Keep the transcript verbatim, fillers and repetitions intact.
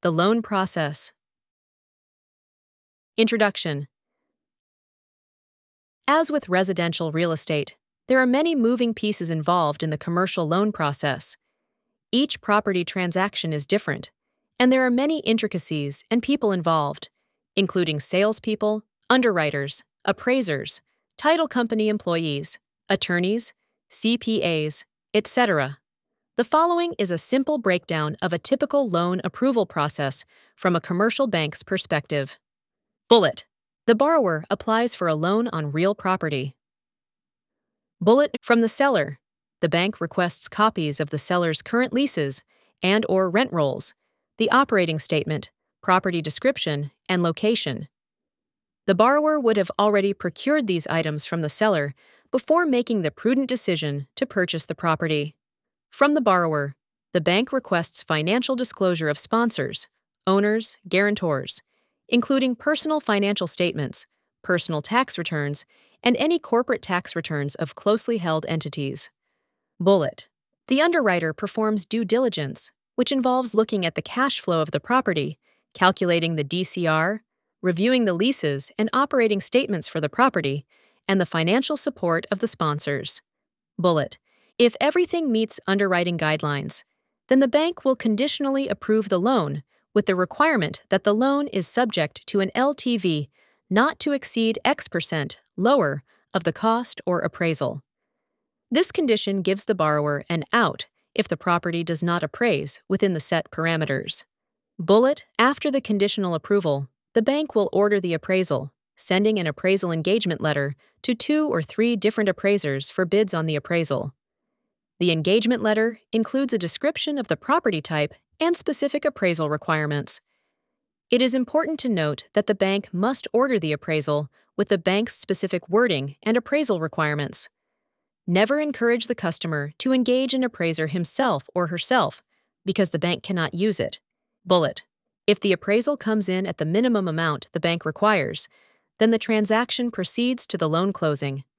The loan process. Introduction. As with residential real estate, there are many moving pieces involved in the commercial loan process. Each property transaction is different, and there are many intricacies and people involved, including salespeople, underwriters, appraisers, title company employees, attorneys, C P As, et cetera. The following is a simple breakdown of a typical loan approval process from a commercial bank's perspective. Bullet. The borrower applies for a loan on real property. Bullet from the seller. The bank requests copies of the seller's current leases and or rent rolls, the operating statement, property description, and location. The borrower would have already procured these items from the seller before making the prudent decision to purchase the property. From the borrower, the bank requests financial disclosure of sponsors, owners, guarantors, including personal financial statements, personal tax returns, and any corporate tax returns of closely held entities. Bullet. The underwriter performs due diligence, which involves looking at the cash flow of the property, calculating the D C R, reviewing the leases and operating statements for the property, and the financial support of the sponsors. Bullet. If everything meets underwriting guidelines, then the bank will conditionally approve the loan with the requirement that the loan is subject to an L T V not to exceed X percent lower of the cost or appraisal. This condition gives the borrower an out if the property does not appraise within the set parameters. Bullet. After the conditional approval, the bank will order the appraisal, sending an appraisal engagement letter to two or three different appraisers for bids on the appraisal. The engagement letter includes a description of the property type and specific appraisal requirements. It is important to note that the bank must order the appraisal with the bank's specific wording and appraisal requirements. Never encourage the customer to engage an appraiser himself or herself because the bank cannot use it. Bullet. If the appraisal comes in at the minimum amount the bank requires, then the transaction proceeds to the loan closing.